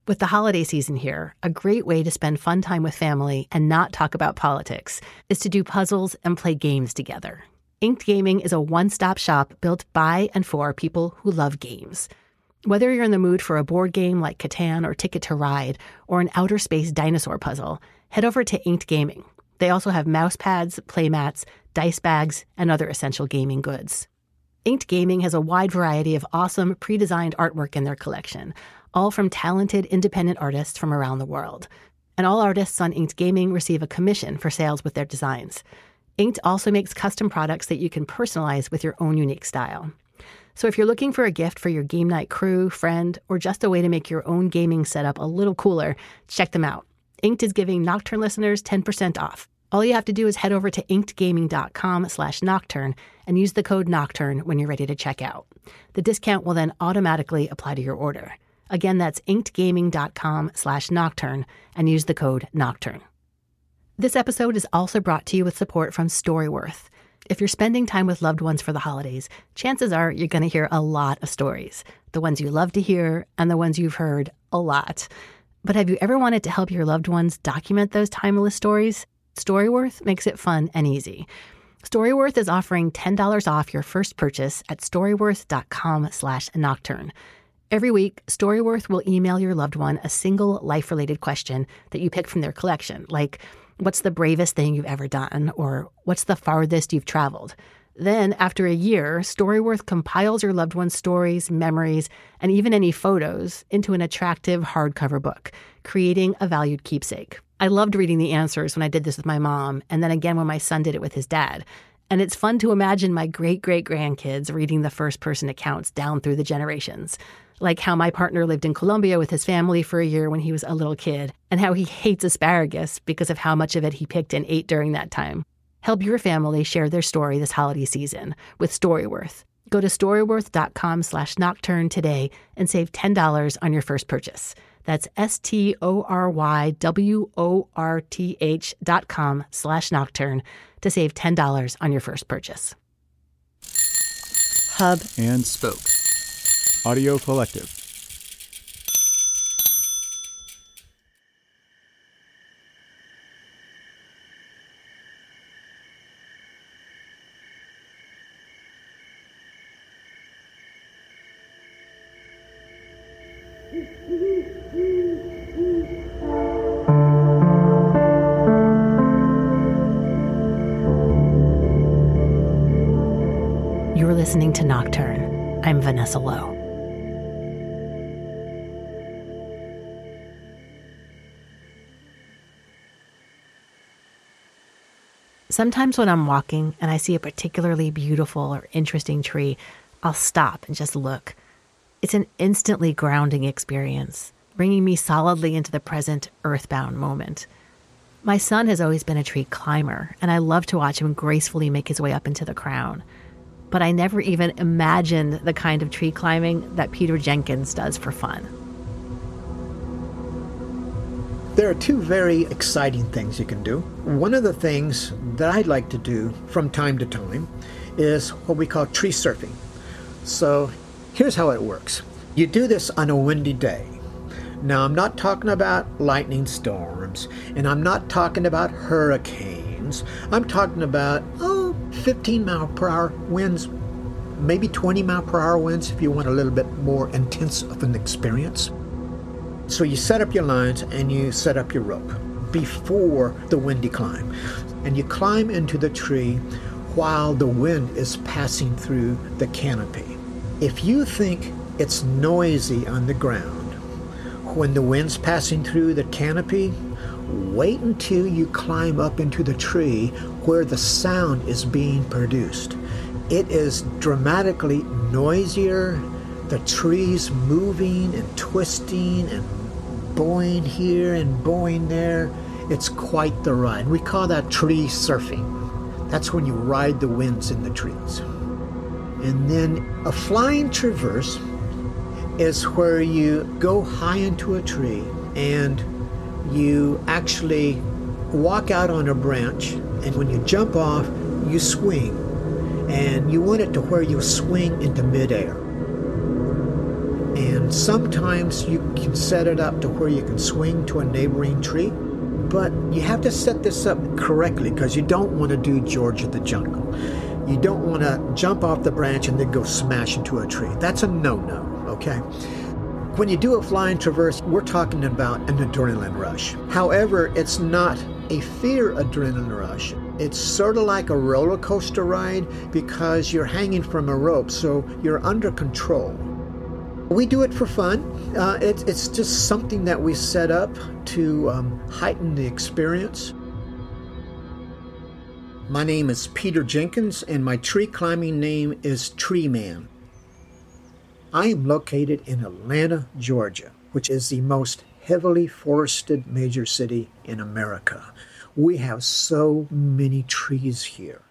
With the holiday season here, a great way to spend fun time with family and not talk about politics is to do puzzles and play games together. Inked Gaming is a one-stop shop built by and for people who love games. Whether you're in the mood for a board game like Catan or Ticket to Ride, or an outer space dinosaur puzzle, head over to Inked Gaming. They also have mouse pads, play mats, dice bags, and other essential gaming goods. Inked Gaming has a wide variety of awesome pre-designed artwork in their collection, all from talented independent artists from around the world. And all artists on Inked Gaming receive a commission for sales with their designs. Inked also makes custom products that you can personalize with your own unique style. So if you're looking for a gift for your game night crew, friend, or just a way to make your own gaming setup a little cooler, check them out. Inked is giving Nocturne listeners 10% off. All you have to do is head over to inkedgaming.com/Nocturne and use the code Nocturne when you're ready to check out. The discount will then automatically apply to your order. Again, that's inkedgaming.com/Nocturne and use the code Nocturne. This episode is also brought to you with support from Storyworth. If you're spending time with loved ones for the holidays, chances are you're going to hear a lot of stories. The ones you love to hear and the ones you've heard a lot. But have you ever wanted to help your loved ones document those timeless stories? Storyworth makes it fun and easy. Storyworth is offering $10 off your first purchase at storyworth.com/Nocturne. Every week, Storyworth will email your loved one a single life-related question that you pick from their collection, like, what's the bravest thing you've ever done? Or what's the farthest you've traveled? Then, after a year, Storyworth compiles your loved one's stories, memories, and even any photos into an attractive hardcover book, creating a valued keepsake. I loved reading the answers when I did this with my mom, and then again when my son did it with his dad. And it's fun to imagine my great-great-grandkids reading the first-person accounts down through the generations. Like how my partner lived in Colombia with his family for a year when he was a little kid, and how he hates asparagus because of how much of it he picked and ate during that time. Help your family share their story this holiday season with Storyworth. Go to storyworth.com/Nocturne today and save $10 on your first purchase. That's STORYWORTH.com/Nocturne to save $10 on your first purchase. Hub and Spoke Audio Collective. You're listening to Nocturne. I'm Vanessa Lowe. Sometimes when I'm walking and I see a particularly beautiful or interesting tree, I'll stop and just look. It's an instantly grounding experience, bringing me solidly into the present earthbound moment. My son has always been a tree climber, and I love to watch him gracefully make his way up into the crown. But I never even imagined the kind of tree climbing that Peter Jenkins does for fun. There are two very exciting things you can do. One of the things that I'd like to do from time to time is what we call tree surfing. So here's how it works. You do this on a windy day. Now, I'm not talking about lightning storms, and I'm not talking about hurricanes. I'm talking about, 15 mile per hour winds, maybe 20 mile per hour winds if you want a little bit more intense of an experience. So you set up your lines and you set up your rope before the windy climb. And you climb into the tree while the wind is passing through the canopy. If you think it's noisy on the ground when the wind's passing through the canopy, wait until you climb up into the tree where the sound is being produced. It is dramatically noisier, the trees moving and twisting and bowing here and bowing there. It's quite the ride. We call that tree surfing. That's when you ride the winds in the trees. And then a flying traverse is where you go high into a tree and you actually walk out on a branch, and when you jump off, you swing. And you want it to where you swing into midair. And Sometimes you can set it up to where you can swing to a neighboring tree, but you have to set this up correctly because you don't want to do George of the Jungle. You don't want to jump off the branch and then go smash into a tree. That's a no-no, okay? When you do a flying traverse, we're talking about an adrenaline rush. However, it's not a fear adrenaline rush. It's sort of like a roller coaster ride because you're hanging from a rope, so you're under control. We do it for fun. It's just something that we set up to heighten the experience. My name is Peter Jenkins, and my tree climbing name is Tree Man. I am located in Atlanta, Georgia, which is the most heavily forested major city in America. We have so many trees here.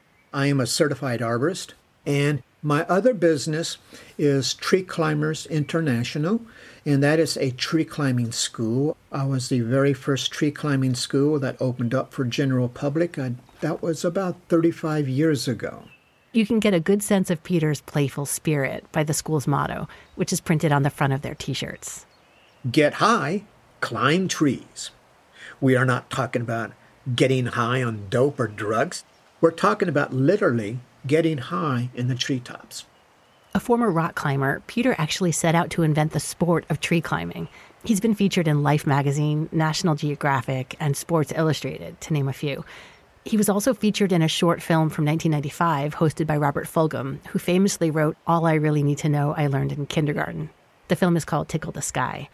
I am a certified arborist, and my other business is Tree Climbers International, and that is a tree climbing school. I was the very first tree climbing school that opened up for general public. That was about 35 years ago. You can get a good sense of Peter's playful spirit by the school's motto, which is printed on the front of their T-shirts. Get high, climb trees. We are not talking about getting high on dope or drugs. We're talking about literally getting high in the treetops. A former rock climber, Peter actually set out to invent the sport of tree climbing. He's been featured in Life magazine, National Geographic, and Sports Illustrated, to name a few. He was also featured in a short film from 1995 hosted by Robert Fulghum, who famously wrote All I Really Need to Know I Learned in Kindergarten. The film is called Tickle the Sky.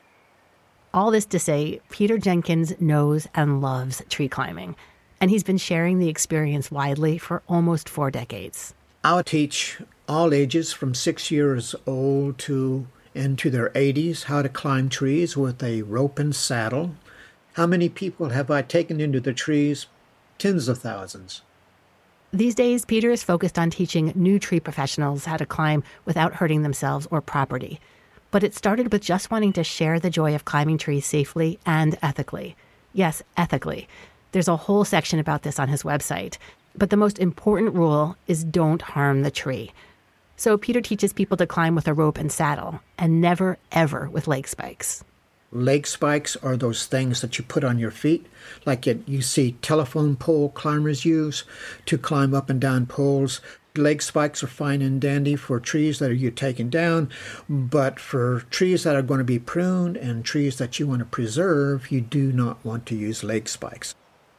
All this to say, Peter Jenkins knows and loves tree climbing, and he's been sharing the experience widely for almost 4 decades. I'll teach all ages from 6 years old to into their 80s how to climb trees with a rope and saddle. How many people have I taken into the trees? Tens of thousands. These days, Peter is focused on teaching new tree professionals how to climb without hurting themselves or property. But it started with just wanting to share the joy of climbing trees safely and ethically. Yes, ethically. There's a whole section about this on his website. But the most important rule is don't harm the tree. So Peter teaches people to climb with a rope and saddle, and never, ever with leg spikes. Leg spikes are those things that you put on your feet, like you see telephone pole climbers use to climb up and down poles. Leg spikes are fine and dandy for trees that you're taking down, but for trees that are going to be pruned and trees that you want to preserve, you do not want to use leg spikes.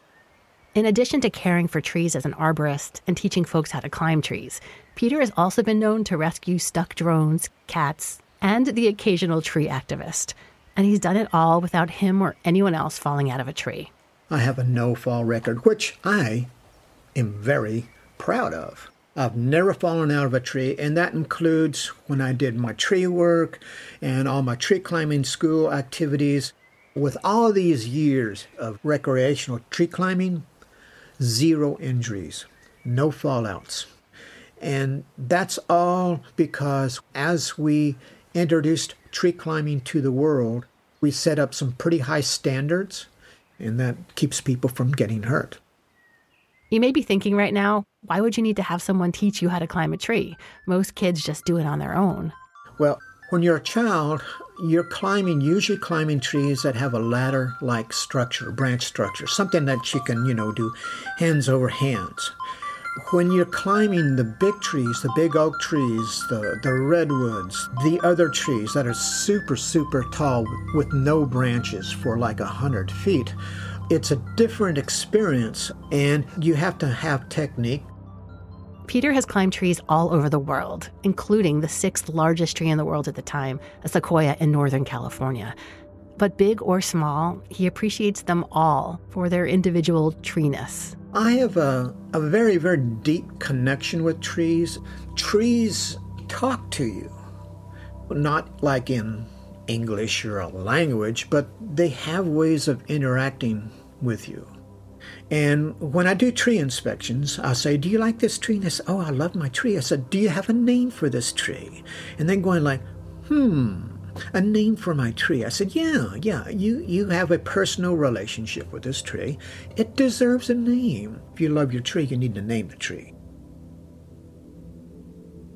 In addition to caring for trees as an arborist and teaching folks how to climb trees, Peter has also been known to rescue stuck drones, cats, and the occasional tree activist. And he's done it all without him or anyone else falling out of a tree. I have a no-fall record, which I am very proud of. I've never fallen out of a tree, and that includes when I did my tree work and all my tree climbing school activities. With all these years of recreational tree climbing, 0 injuries, no fallouts. And that's all because as we introduced tree climbing to the world, we set up some pretty high standards, and that keeps people from getting hurt. You may be thinking right now, why would you need to have someone teach you how to climb a tree? Most kids just do it on their own. Well, when you're a child, you're usually climbing trees that have a ladder-like structure, branch structure, something that you can, do hands over hands. When you're climbing the big trees, the big oak trees, the redwoods, the other trees that are super, super tall with no branches for like 100 feet, it's a different experience, and you have to have technique. Peter has climbed trees all over the world, including the 6th largest tree in the world at the time, a sequoia in Northern California. But big or small, he appreciates them all for their individual treeness. I have a very, very deep connection with trees. Trees talk to you, not like in English or a language, but they have ways of interacting with you. And when I do tree inspections, I'll say, do you like this tree? And they say, oh, I love my tree. I said, do you have a name for this tree? And then going like, a name for my tree. I said, yeah, you have a personal relationship with this tree. It deserves a name. If you love your tree, you need to name the tree.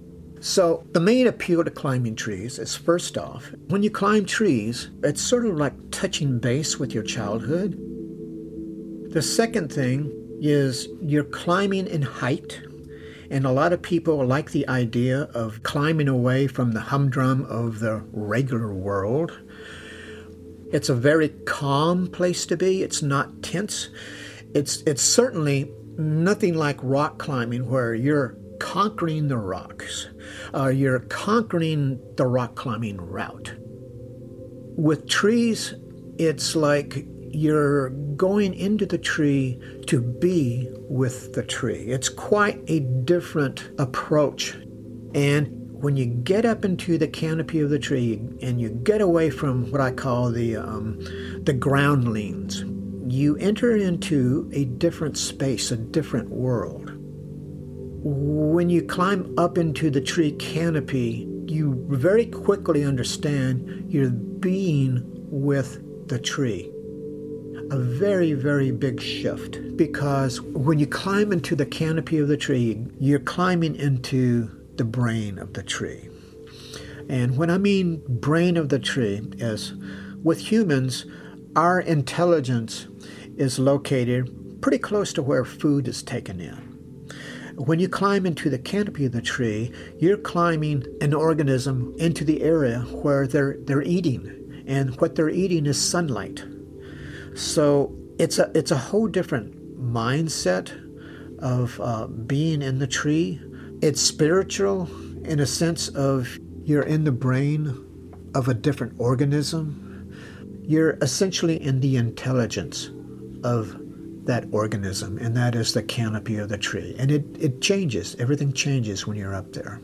So the main appeal to climbing trees is, first off, when you climb trees, it's sort of like touching base with your childhood. The second thing is you're climbing in height, and a lot of people like the idea of climbing away from the humdrum of the regular world. It's a very calm place to be. It's not tense. It's certainly nothing like rock climbing where you're conquering the rocks. You're conquering the rock climbing route. With trees, it's like you're going into the tree to be with the tree. It's quite a different approach. And when you get up into the canopy of the tree and you get away from what I call the groundlings, you enter into a different space, a different world. When you climb up into the tree canopy, you very quickly understand you're being with the tree. A very, very big shift, because when you climb into the canopy of the tree, you're climbing into the brain of the tree. And when I mean brain of the tree is, with humans, our intelligence is located pretty close to where food is taken in. When you climb into the canopy of the tree, you're climbing an organism into the area where they're eating, and what they're eating is sunlight. So it's a whole different mindset of being in the tree. It's spiritual in a sense of you're in the brain of a different organism. You're essentially in the intelligence of that organism, and that is the canopy of the tree. And it changes. Everything changes when you're up there.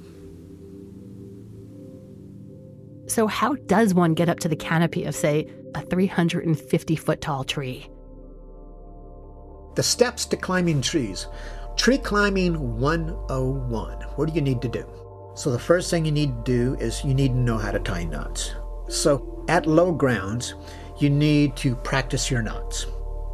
So how does one get up to the canopy of, say, a 350-foot tall tree? The steps to climbing trees. Tree climbing 101. What do you need to do? So the first thing you need to do is you need to know how to tie knots. So at low grounds, you need to practice your knots.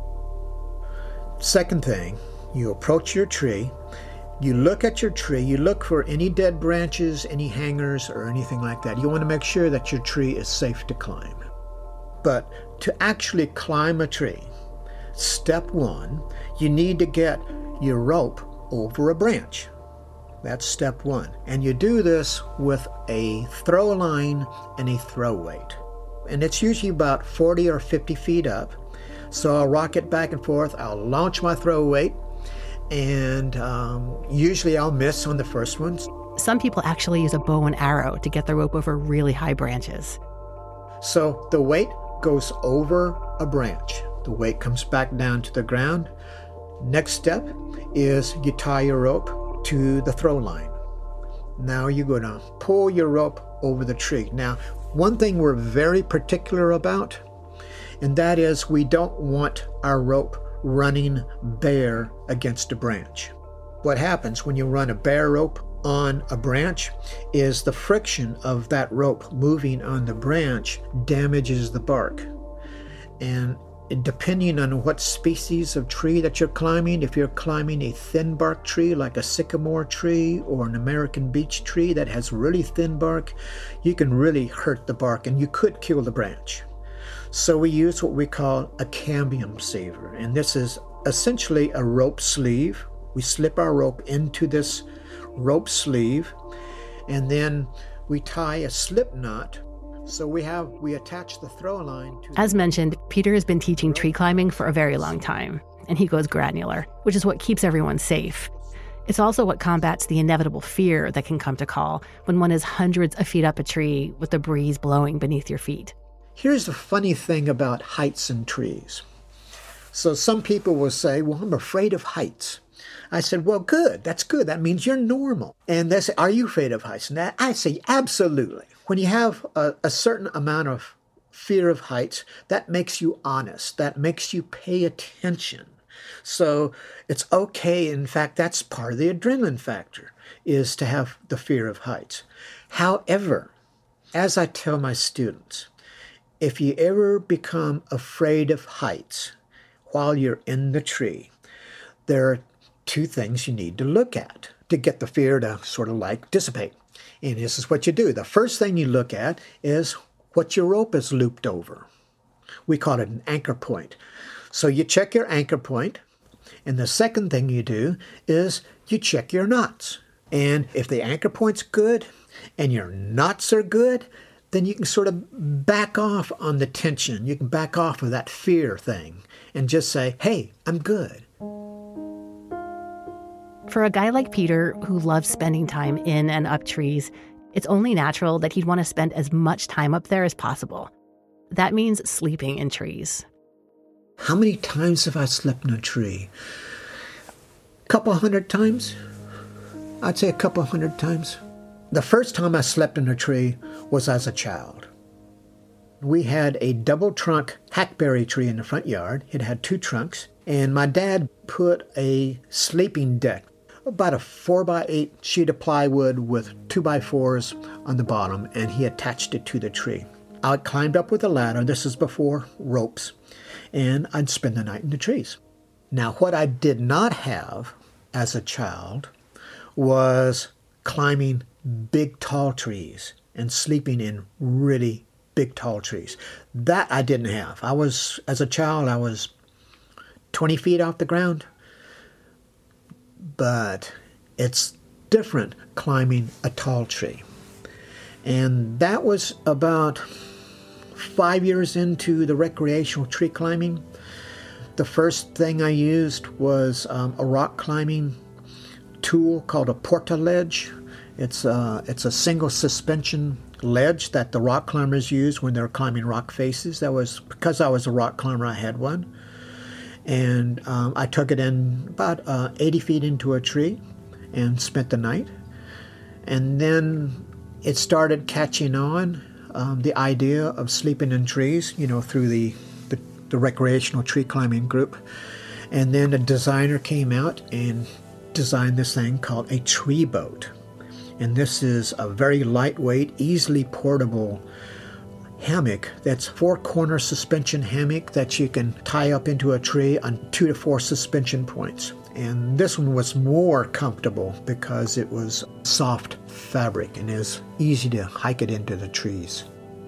Second thing, you approach your tree, you look at your tree, you look for any dead branches, any hangers, or anything like that. You want to make sure that your tree is safe to climb. But to actually climb a tree, step one, you need to get your rope over a branch. That's step one. And you do this with a throw line and a throw weight. And it's usually about 40 or 50 feet up. So I'll rock it back and forth. I'll launch my throw weight, and usually I'll miss on the first ones. Some people actually use a bow and arrow to get the rope over really high branches. So the weight goes over a branch. The weight comes back down to the ground. Next step is you tie your rope to the throw line. Now you're going to pull your rope over the tree. Now, one thing we're very particular about, and that is we don't want our rope running bare against a branch. What happens when you run a bare rope on a branch is the friction of that rope moving on the branch damages the bark. And depending on what species of tree that you're climbing, if you're climbing a thin bark tree like a sycamore tree or an American beech tree that has really thin bark, you can really hurt the bark and you could kill the branch. So we use what we call a cambium saver, and this is essentially a rope sleeve. We slip our rope into this rope sleeve, and then we tie a slip knot. So we attach the throw line to... As mentioned, Peter has been teaching tree climbing for a very long time, and he goes granular, which is what keeps everyone safe. It's also what combats the inevitable fear that can come to call when one is hundreds of feet up a tree with the breeze blowing beneath your feet. Here's the funny thing about heights and trees. So some people will say, well, I'm afraid of heights. I said, well, good. That's good. That means you're normal. And they say, are you afraid of heights? And I say, absolutely. When you have a certain amount of fear of heights, that makes you honest. That makes you pay attention. So it's okay. In fact, that's part of the adrenaline factor, is to have the fear of heights. However, as I tell my students, if you ever become afraid of heights while you're in the tree, there are two things you need to look at to get the fear to sort of like dissipate. And this is what you do. The first thing you look at is what your rope is looped over. We call it an anchor point. So you check your anchor point, and the second thing you do is you check your knots. And if the anchor point's good and your knots are good, then you can sort of back off on the tension. You can back off of that fear thing and just say, hey, I'm good. For a guy like Peter, who loves spending time in and up trees, it's only natural that he'd want to spend as much time up there as possible. That means sleeping in trees. How many times have I slept in a tree? A couple hundred times? I'd say a couple hundred times. The first time I slept in a tree was as a child. We had a double trunk hackberry tree in the front yard. It had 2 trunks, and my dad put a sleeping deck, about a 4x8 sheet of plywood with 2x4s on the bottom, and he attached it to the tree. I climbed up with a ladder, this is before ropes, and I'd spend the night in the trees. Now, what I did not have as a child was climbing big tall trees and sleeping in really big tall trees. That I didn't have. As a child, I was 20 feet off the ground. But it's different climbing a tall tree. And that was about 5 years into the recreational tree climbing. The first thing I used was a rock climbing tool called a porta ledge. It's a single suspension ledge that the rock climbers use when they're climbing rock faces. That was because I was a rock climber, I had one. And I took it in about 80 feet into a tree and spent the night. And then it started catching on, the idea of sleeping in trees, through the recreational tree climbing group. And then a designer came out and designed this thing called a tree boat. And this is a very lightweight, easily portable hammock that's 4-corner suspension hammock that you can tie up into a tree on 2 to 4 suspension points. And this one was more comfortable because it was soft fabric and is easy to hike it into the trees.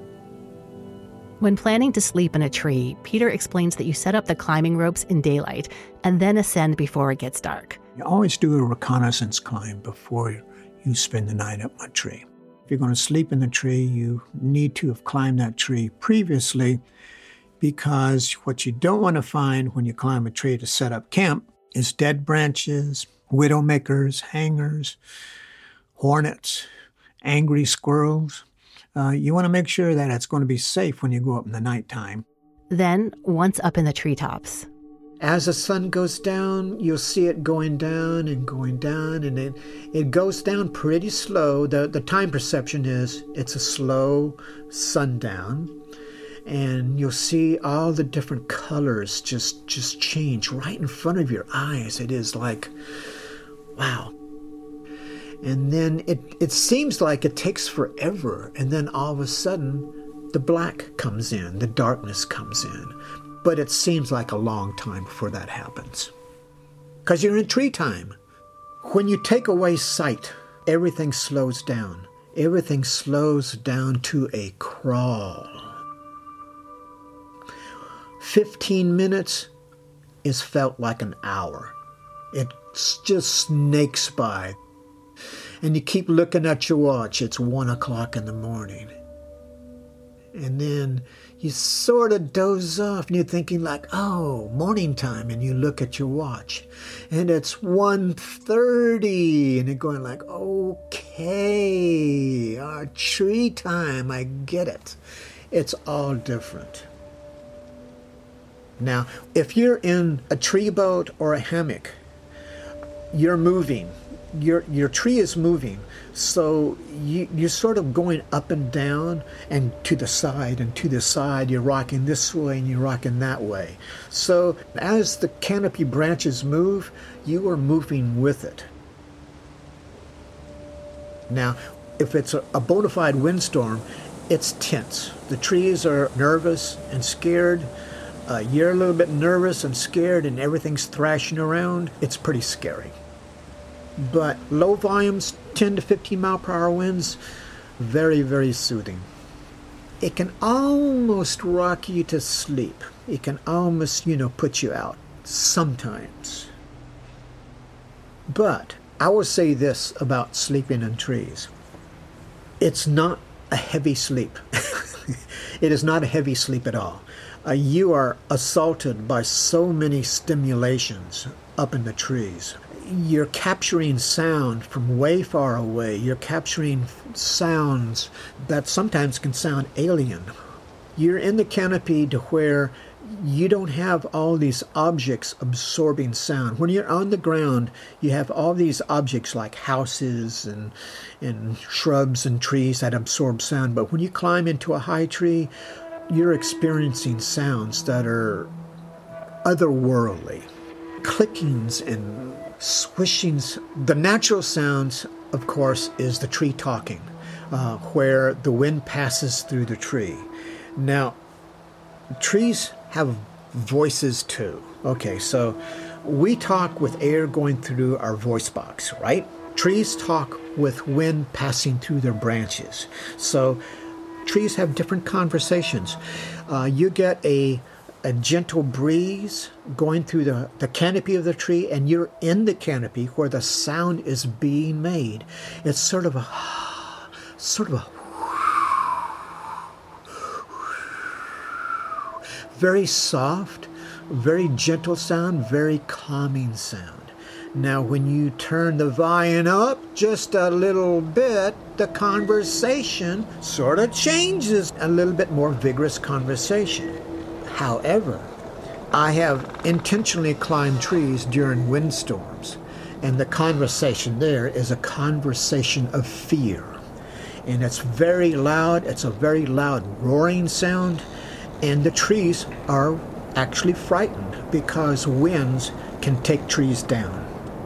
When planning to sleep in a tree, Peter explains that you set up the climbing ropes in daylight and then ascend before it gets dark. You always do a reconnaissance climb before you spend the night up a tree. If you're going to sleep in the tree, you need to have climbed that tree previously, because what you don't want to find when you climb a tree to set up camp is dead branches, widowmakers, hangers, hornets, angry squirrels. You want to make sure that it's going to be safe when you go up in the nighttime. Then, once up in the treetops, as the sun goes down, you'll see it going down, and it goes down pretty slow. The time perception is it's a slow sundown, and you'll see all the different colors just change right in front of your eyes. It is like, wow. And then it seems like it takes forever, and then all of a sudden the black comes in, the darkness comes in. But it seems like a long time before that happens, because you're in tree time. When you take away sight, everything slows down. Everything slows down to a crawl. 15 minutes is felt like an hour. It just snakes by. And you keep looking at your watch. It's 1 o'clock in the morning. And then you sort of doze off and you're thinking like, oh, morning time. And you look at your watch and it's 1:30 and you're going like, okay, our tree time, I get it. It's all different. Now, if you're in a tree boat or a hammock, you're moving. Your tree is moving, so you're sort of going up and down and to the side, and to the side. You're rocking this way and you're rocking that way. So as the canopy branches move, you are moving with it. Now, if it's a bona fide windstorm, it's tense. The trees are nervous and scared. You're a little bit nervous and scared, and everything's thrashing around. It's pretty scary. But low volumes 10 to 15 mile per hour winds, very, very soothing. It can almost rock you to sleep. It can almost, put you out sometimes. But I will say this about sleeping in trees. It's not a heavy sleep. It is not a heavy sleep at all. You are assaulted by so many stimulations up in the trees. You're capturing sound from way far away. You're capturing sounds that sometimes can sound alien. You're in the canopy to where you don't have all these objects absorbing sound. When you're on the ground, you have all these objects like houses and shrubs and trees that absorb sound. But when you climb into a high tree, you're experiencing sounds that are otherworldly. Clickings and swishings. The natural sounds, of course, is the tree talking, where the wind passes through the tree. Now, trees have voices too. Okay, so we talk with air going through our voice box, right? Trees talk with wind passing through their branches. So trees have different conversations. You get a gentle breeze going through the canopy of the tree, and you're in the canopy where the sound is being made. It's sort of a very soft, very gentle sound, very calming sound. Now, when you turn the volume up just a little bit, the conversation sort of changes, a little bit more vigorous conversation. However, I have intentionally climbed trees during windstorms, and the conversation there is a conversation of fear. And it's very loud. It's a very loud roaring sound, and the trees are actually frightened because winds can take trees down.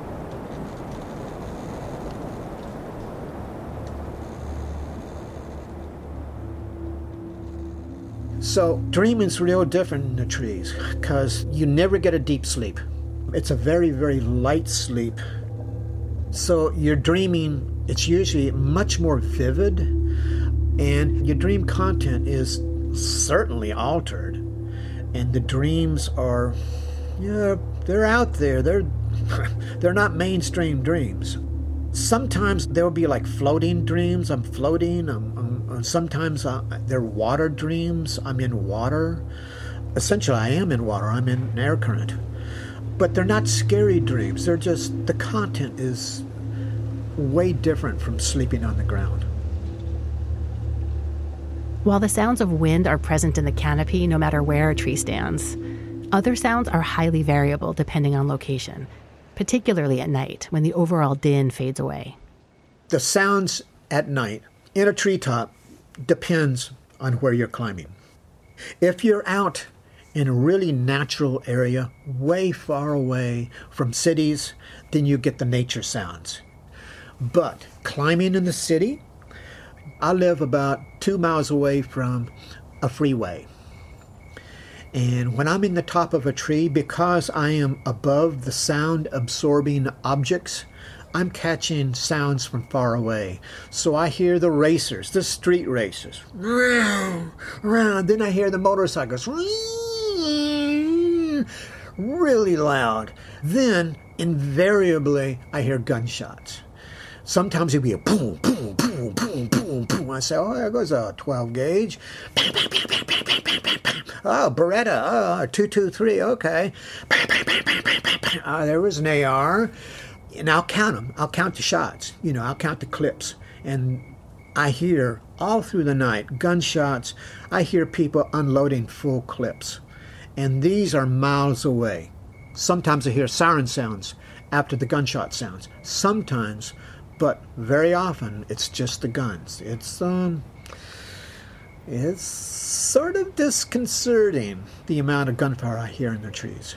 So dreaming's real different in the trees because you never get a deep sleep. It's a very, very light sleep. So your dreaming, it's usually much more vivid, and your dream content is certainly altered. And the dreams are, they're out there. They're not mainstream dreams. Sometimes there'll be like floating dreams. I'm floating. Sometimes they're water dreams. I'm in water. Essentially, I am in water. I'm in an air current. But they're not scary dreams. They're just, the content is way different from sleeping on the ground. While the sounds of wind are present in the canopy no matter where a tree stands, other sounds are highly variable depending on location, particularly at night when the overall din fades away. The sounds at night in a treetop depends on where you're climbing. If you're out in a really natural area, way far away from cities, then you get the nature sounds. But climbing in the city, I live about 2 miles away from a freeway. And when I'm in the top of a tree, because I am above the sound-absorbing objects, I'm catching sounds from far away. So I hear the racers, the street racers. Then I hear the motorcycles. Really loud. Then, invariably, I hear gunshots. Sometimes it'll be a boom, boom, boom, boom, boom, boom. I say, oh, there goes a 12 gauge. Oh, Beretta, 223, okay. There was an AR. And I'll count them. I'll count the shots. I'll count the clips. And I hear all through the night gunshots. I hear people unloading full clips. And these are miles away. Sometimes I hear siren sounds after the gunshot sounds. Sometimes, but very often, it's just the guns. It's sort of disconcerting, the amount of gunfire I hear in the trees.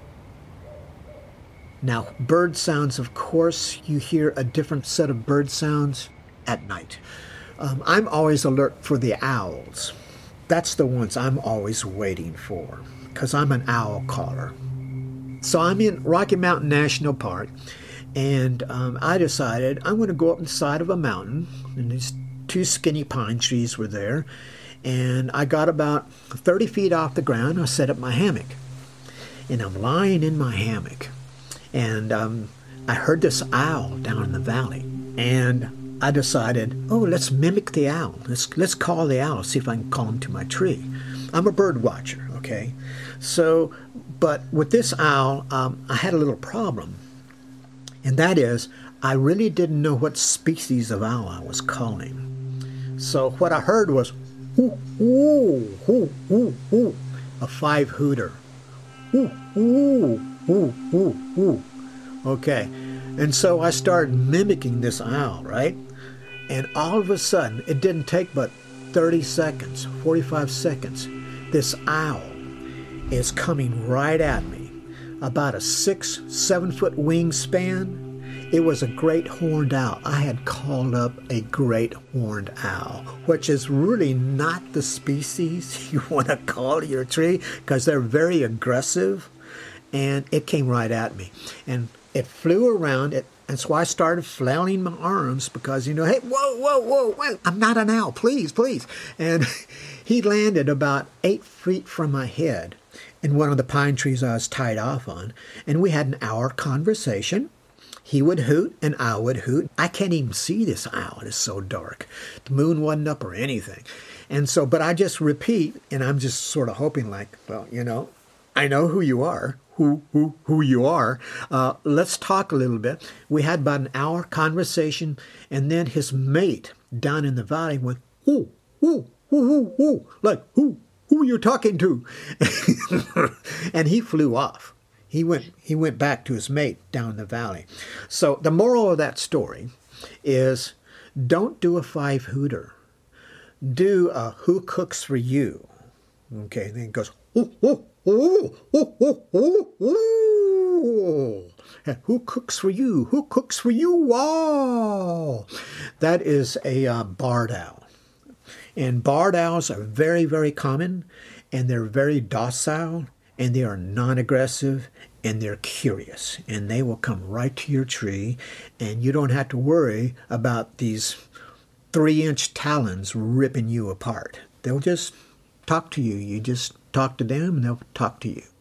Now, bird sounds, of course, you hear a different set of bird sounds at night. I'm always alert for the owls. That's the ones I'm always waiting for, because I'm an owl caller. So I'm in Rocky Mountain National Park, And I decided I'm going to go up the side of a mountain, and these two skinny pine trees were there. And I got about 30 feet off the ground. I set up my hammock. And I'm lying in my hammock. And I heard this owl down in the valley. And I decided, oh, let's mimic the owl. Let's call the owl, see if I can call him to my tree. I'm a bird watcher, okay? So, but with this owl, I had a little problem. And that is, I really didn't know what species of owl I was calling. So what I heard was, ooh, ooh, ooh, ooh, ooh, a five-hooter. Ooh, ooh, ooh, ooh, ooh. Okay, and so I started mimicking this owl, right? And all of a sudden, it didn't take but 30 seconds, 45 seconds. This owl is coming right at me, about a 6-7 foot wingspan. It was a great horned owl. I had called up a great horned owl, which is really not the species you want to call your tree because they're very aggressive. And it came right at me. And it flew around. And so I started flailing my arms because, hey, whoa, I'm not an owl, please. And he landed about 8 feet from my head in one of the pine trees I was tied off on. And we had an hour conversation. He would hoot and I would hoot. I can't even see this owl. It is so dark. The moon wasn't up or anything. And so, but I just repeat, and I'm just sort of hoping like, well, I know who you are, who you are. Let's talk a little bit. We had about an hour conversation, and then his mate down in the valley went, who, like, who are you talking to? And he flew off. He went back to his mate down in the valley. So the moral of that story is don't do a five-hooter. Do a who cooks for you. Okay, then it goes, ooh. Who cooks for you? Who cooks for you? Wow! That is a barred owl. And barred owls are very, very common, and they're very docile, and they are non-aggressive, and they're curious. And they will come right to your tree, and you don't have to worry about these 3-inch talons ripping you apart. They'll just talk to you. You just talk to them, and they'll talk to you.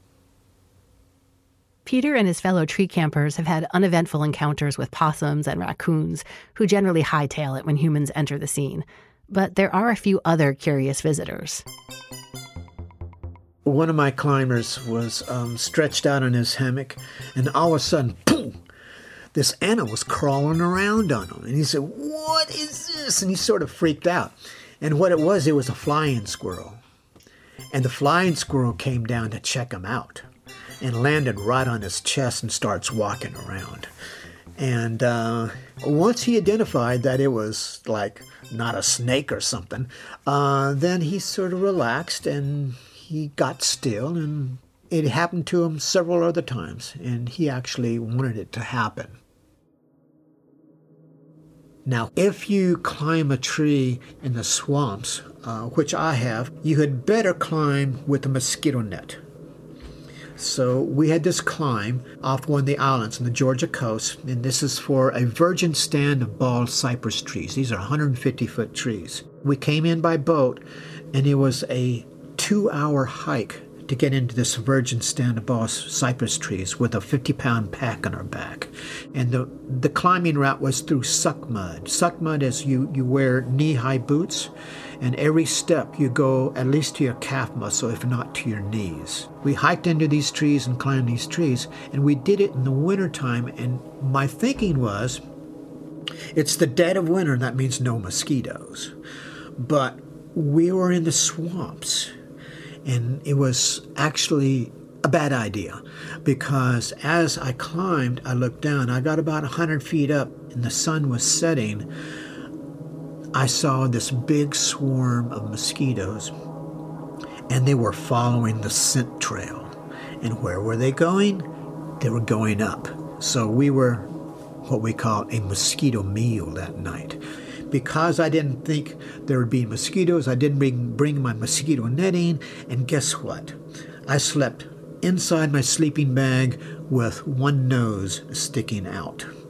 Peter and his fellow tree campers have had uneventful encounters with possums and raccoons, who generally hightail it when humans enter the scene. But there are a few other curious visitors. One of my climbers was stretched out in his hammock, and all of a sudden, boom! This animal was crawling around on him. And he said, "What is this?" And he sort of freaked out. And what it was a flying squirrel. And the flying squirrel came down to check him out and landed right on his chest and starts walking around. And once he identified that it was like not a snake or something, then he sort of relaxed and he got still, and it happened to him several other times, and he actually wanted it to happen. Now, if you climb a tree in the swamps, which I have, you had better climb with a mosquito net. So we had this climb off one of the islands on the Georgia coast, and this is for a virgin stand of bald cypress trees. These are 150-foot trees. We came in by boat, and it was a 2-hour hike to get into this virgin stand of bald cypress trees with a 50-pound pack on our back. And the climbing route was through suck mud. Suck mud is you wear knee-high boots, and every step you go at least to your calf muscle, if not to your knees. We hiked into these trees and climbed these trees, and we did it in the wintertime, and my thinking was, it's the dead of winter, and that means no mosquitoes. But we were in the swamps, and it was actually a bad idea, because as I climbed, I looked down. I got about 100 feet up, and the sun was setting. I saw this big swarm of mosquitoes, and they were following the scent trail. And where were they going? They were going up. So we were what we call a mosquito meal that night. Because I didn't think there would be mosquitoes, I didn't bring my mosquito netting, and guess what? I slept inside my sleeping bag with one nose sticking out.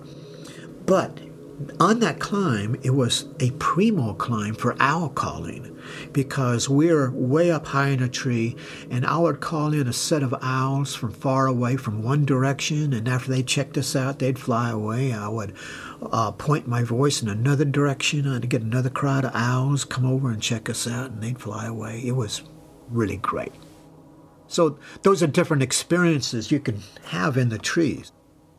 But on that climb, it was a primo climb for owl calling, because we're way up high in a tree, and I would call in a set of owls from far away from one direction, and after they checked us out, they'd fly away. I would point my voice in another direction, and I'd get another crowd of owls come over and check us out, and they'd fly away. It was really great. So those are different experiences you can have in the trees.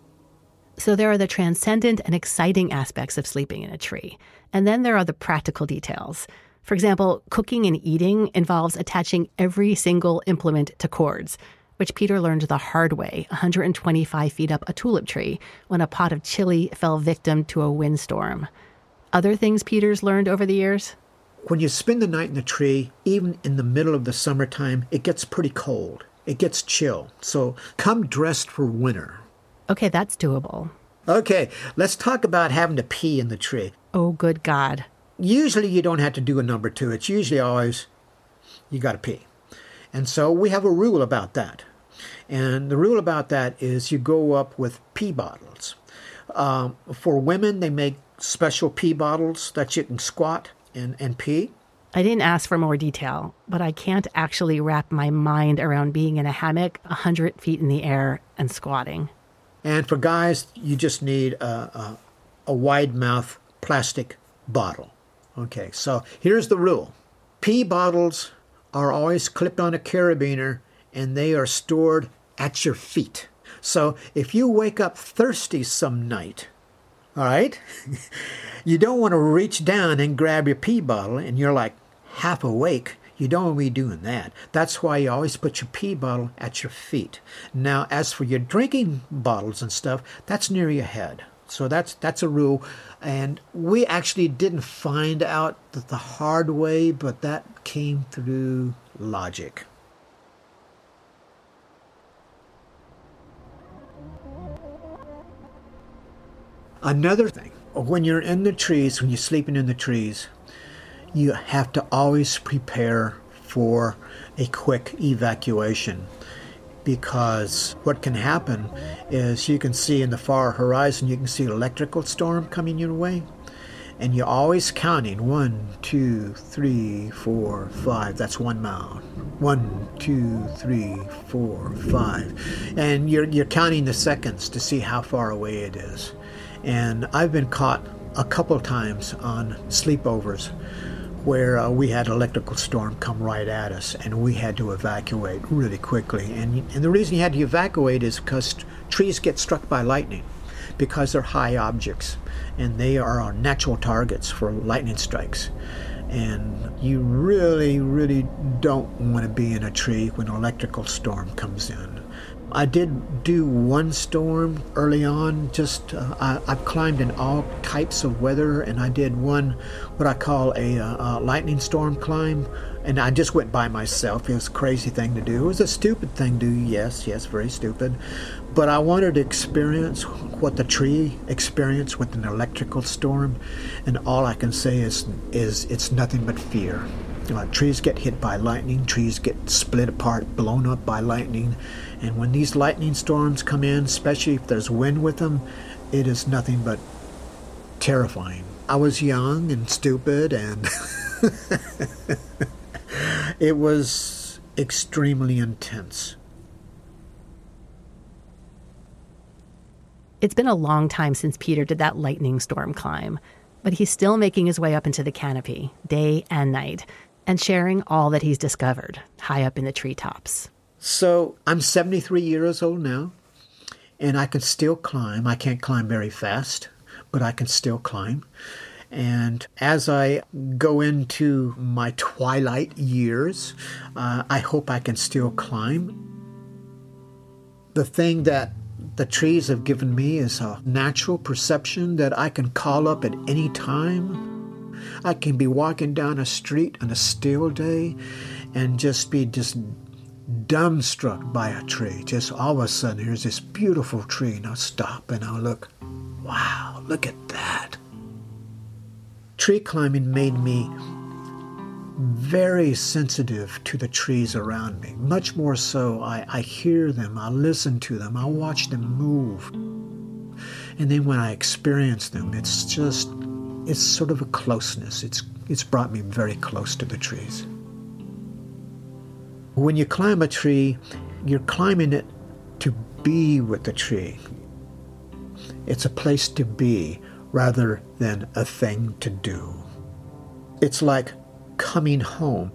So there are the transcendent and exciting aspects of sleeping in a tree. And then there are the practical details. For example, cooking and eating involves attaching every single implement to cords, which Peter learned the hard way 125 feet up a tulip tree when a pot of chili fell victim to a windstorm. Other things Peter's learned over the years? When you spend the night in the tree, even in the middle of the summertime, it gets pretty cold. It gets chill. So come dressed for winter. Okay, that's doable. Okay, let's talk about having to pee in the tree. Oh, good God. Usually you don't have to do a number two. It's usually always you got to pee. And so we have a rule about that. And the rule about that is you go up with pee bottles. For women, they make special pee bottles that you can squat and pee. I didn't ask for more detail, but I can't actually wrap my mind around being in a hammock 100 feet in the air and squatting. And for guys, you just need a wide mouth plastic bottle. Okay, so here's the rule. Pee bottles are always clipped on a carabiner, and they are stored at your feet. So if you wake up thirsty some night, all right, you don't want to reach down and grab your pee bottle, and you're like half awake. You don't want to be doing that. That's why you always put your pee bottle at your feet. Now, as for your drinking bottles and stuff, that's near your head. So that's a rule. And we actually didn't find out the hard way, but that came through logic. Another thing, when you're in the trees, when you're sleeping in the trees, you have to always prepare for a quick evacuation, because what can happen is you can see in the far horizon, you can see an electrical storm coming your way, and you're always counting 1, 2, 3, 4, 5. That's 1 mile. 1, 2, 3, 4, 5. And you're counting the seconds to see how far away it is. And I've been caught a couple times on sleepovers where we had an electrical storm come right at us, and we had to evacuate really quickly. And the reason you had to evacuate is because trees get struck by lightning, because they're high objects, and they are our natural targets for lightning strikes. And you really, really don't want to be in a tree when an electrical storm comes in. I did do one storm early on. I've climbed in all types of weather, and I did one, what I call a lightning storm climb, and I just went by myself. It was a crazy thing to do. It was a stupid thing to do, yes, very stupid. But I wanted to experience what the tree experienced with an electrical storm, and all I can say is it's nothing but fear. Trees get hit by lightning, trees get split apart, blown up by lightning, and when these lightning storms come in, especially if there's wind with them, it is nothing but terrifying. I was young and stupid, and it was extremely intense. It's been a long time since Peter did that lightning storm climb, but he's still making his way up into the canopy, day and night, and sharing all that he's discovered high up in the treetops. So I'm 73 years old now, and I can still climb. I can't climb very fast, but I can still climb. And as I go into my twilight years, I hope I can still climb. The thing that the trees have given me is a natural perception that I can call up at any time. I can be walking down a street on a still day and just be dumbstruck by a tree. Just all of a sudden, here's this beautiful tree, and I'll stop and I'll look. Wow, look at that. Tree climbing made me very sensitive to the trees around me. Much more so, I hear them, I listen to them, I watch them move. And then when I experience them, it's sort of a closeness. It's brought me very close to the trees. When you climb a tree, you're climbing it to be with the tree. It's a place to be rather than a thing to do. It's like coming home.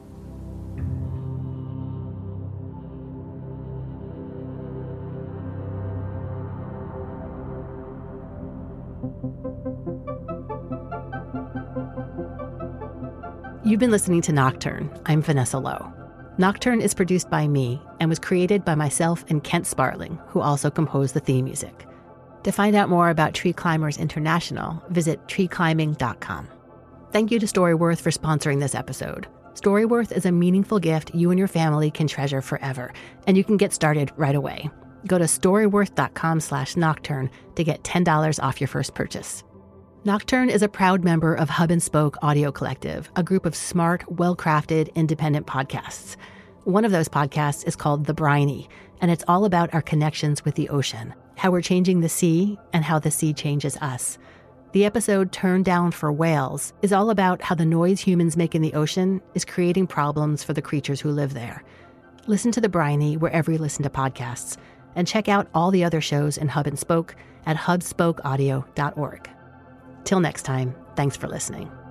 You've been listening to Nocturne. I'm Vanessa Lowe. Nocturne is produced by me and was created by myself and Kent Sparling, who also composed the theme music. To find out more about Tree Climbers International, visit treeclimbing.com. Thank you to Storyworth for sponsoring this episode. Storyworth is a meaningful gift you and your family can treasure forever, and you can get started right away. Go to storyworth.com/nocturne to get $10 off your first purchase. Nocturne is a proud member of Hub and Spoke Audio Collective, a group of smart, well-crafted, independent podcasts. One of those podcasts is called The Briny, and it's all about our connections with the ocean, how we're changing the sea, and how the sea changes us. The episode Turned Down for Whales is all about how the noise humans make in the ocean is creating problems for the creatures who live there. Listen to The Briny wherever you listen to podcasts, and check out all the other shows in Hub and Spoke at hubspokeaudio.org. Till next time, thanks for listening.